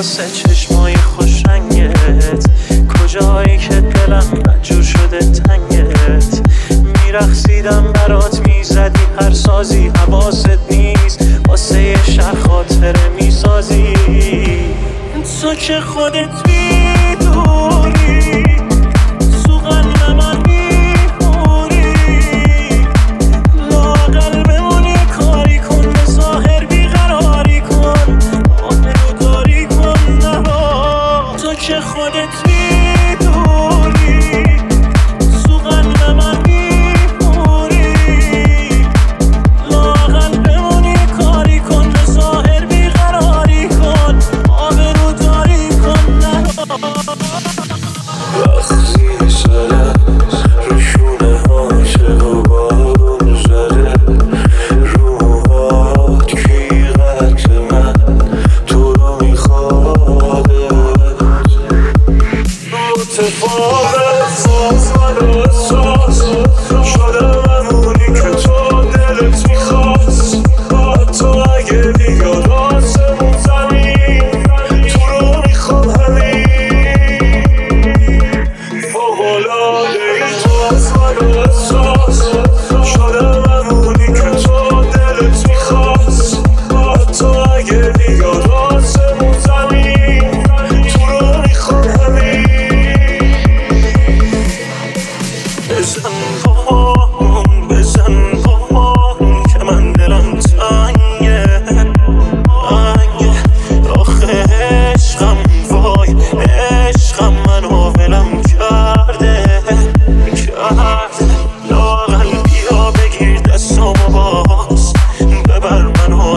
واسه چشمای خوش رنگت، کجایی که دلم مجبور شده تنگت. میرقصیدم برات میزدی هر سازی، حواست نیست واسه یه شهر خاطره میسازی. تو که خودت میدونی تو قلب من میمونی، لااقل بمونی کاری کن، به ظاهر بیقراری کن، آبرو داری کن نبا. تو که خودت میدونی تو قلب من میمونی، لااقل بمونی کاری کن، به ظاهر بیقراری کن، آبرو داری کن نبا. وقتی سرم رو شونه عاشق و بارون زده، روحات کیغت من تو رو میخواده، متفاوت سازن و احساس شدم همونی که تو دلت میخواست. حتی اگه بیاد آسمون زمین تو رو میخوام همین، فوق‌العاده ای تو از من و احساس شدم همونی که تو دلت میخواست. حتی اگه بیاد آسمون زمین تو رو میخوام همین. بزن بارون که من دلم تنگه، آخه عشقم وای عشقم منو ولم کرده. لااقل بیا بگیر دستامو باز، ببر منو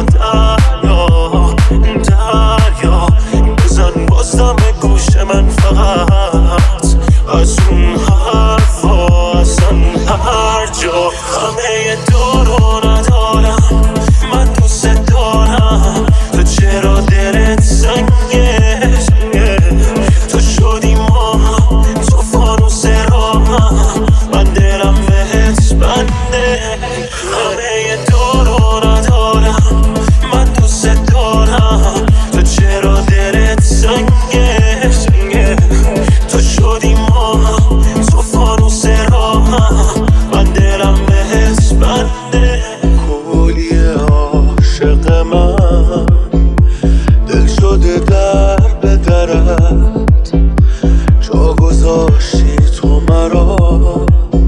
دریا، بزن بازدم گوش من فقط از اون حرفا، اصلا هر جا همه دورو ندارم، من دوست دارم. تو چرا دلت سنگه، تو شدی ما، تو فانوس راهم، من دلم بهت بنده. همه دورو ندارم، من دوست دارم. تو چرا دلت سنگه، تو شدی ما، تو فانوس راهم، من دلم بهت بنده. کلی عاشق من دل شده در به درت، جا گذاشتی تو مرا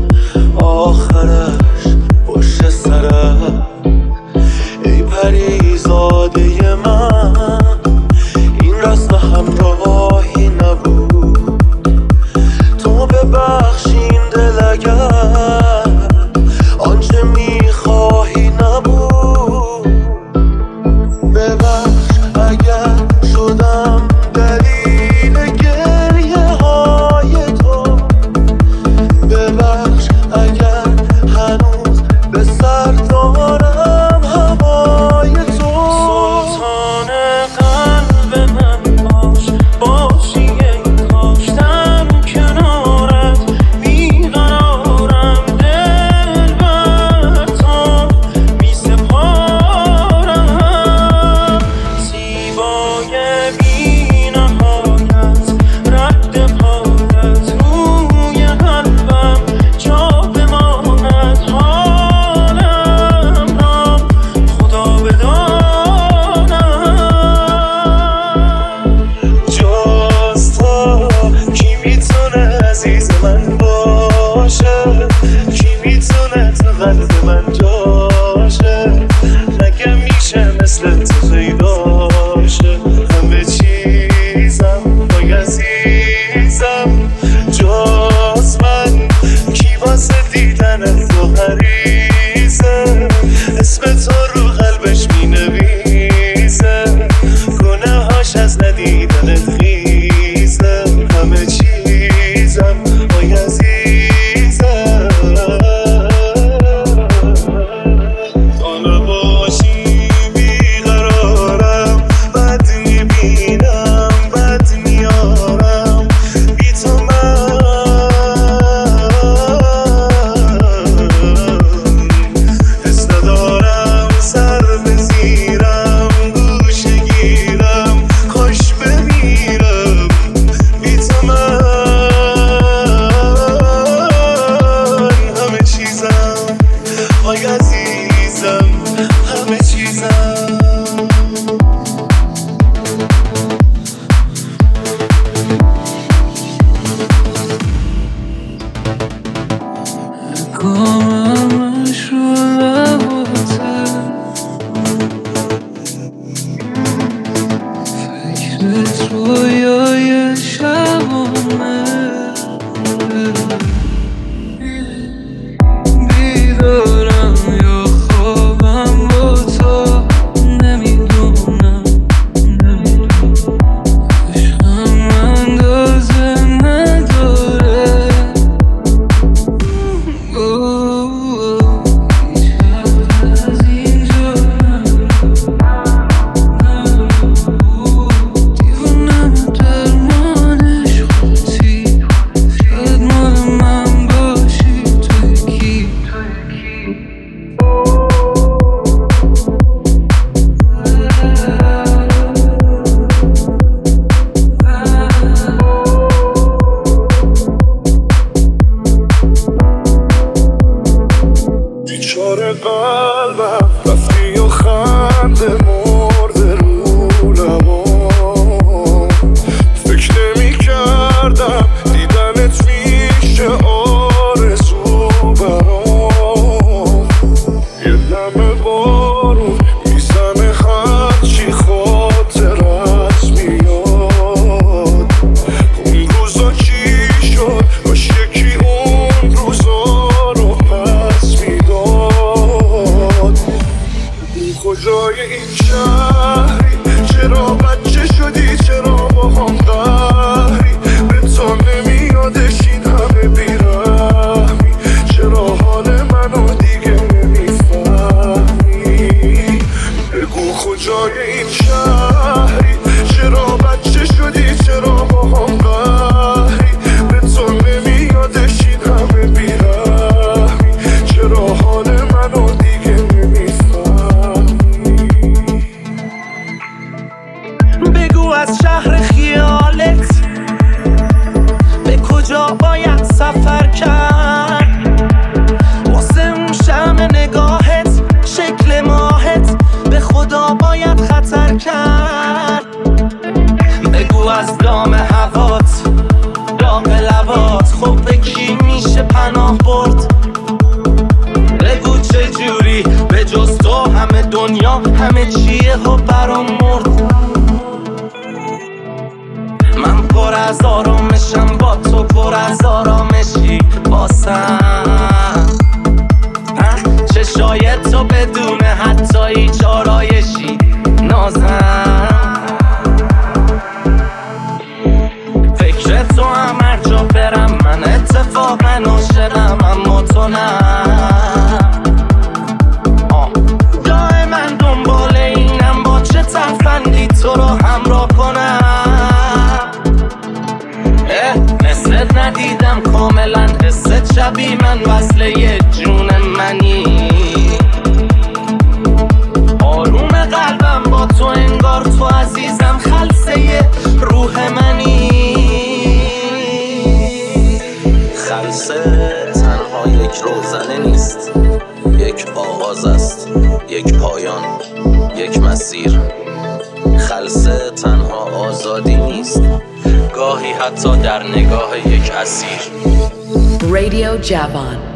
آخرش پشت سرت. ای پریزاده من این رسم همراهی نبود، تو ببخش این دل اگر آنچه میخواهی نبود. ببخش اگر شدم دلیل گریه های تو، ببخش اگر هنوز به سر دارم هوای تو. سلطان قلب من باش، باشی ای کاشتم کنارت، بیقرارم دل بر تو میسپارم. زیبای بی نهایت رد پایت روی قلبم جا بماند، حالم را خدا بداند. جز تو کی میتونه عزیز من باشه، کی میتونه تو قلب من جاشه، مگه میشه مثل تو پیدا شه. همه چیزم وای عزیزم جز من، کی واسه دیدن تو حریصه، اسم تو رو قلبش مینویسه، گناهاش از ندیدنت خیزه. همه چیزم وای عزیزم، تو نباشی بیقرارم، بد میبینم بد میارم، بی تو من حس ندارم خنده مرده رو لبام. فکر نمی کردم دیدنت میشه آرزو برام. یه دم بارون میزنه هرچی خاطرت میاد. اون روزا چی شد باش یکی اون روزا رو پس میداد. کجای این شهری چرا بچه شدی چرا با هم قهری. به تو نمیادش این همه بیرحمی. چرا حال منو دیگه نمیفهمی. بگو کجای این شهری چرا بچه شدی چرا با هم قهری. به تو نمیادش این همه بیرحمی. چرا حال منو دیگه نمیفهمی. بگو از شهر خیالت به کجا باید سفر کرد. واسه اون شمع نگاهت شکل ماهت به خدا باید خطر کرد. بگو از دام هوات داغ لبات خب به کی میشه پناه برد. بگو چه جوری به جز تو همه دنیا همه چیه و برام مرد. من پر از آرامشم با تو پر از آرامشی باسم. چشای تو بدون حتی هیچ آرایشی نازم. فکر تو هم هر جا برم من اتفاقا عاشقم اما تو نه. دائما دنبال اینم با چه ترفندی تو رو همراه کنم. مثلت ندیدم کاملا قصه شبی من وصله جون منی. آروم قلبم با تو انگار تو عزیزم خلسه روح منی. خلسه تنها یک روزنه نیست، یک آغاز است، یک پایان، یک مسیر. خلسه تنها آزادی نیست، گاهی حتی در نگاه یک اسیر. Radio Javon.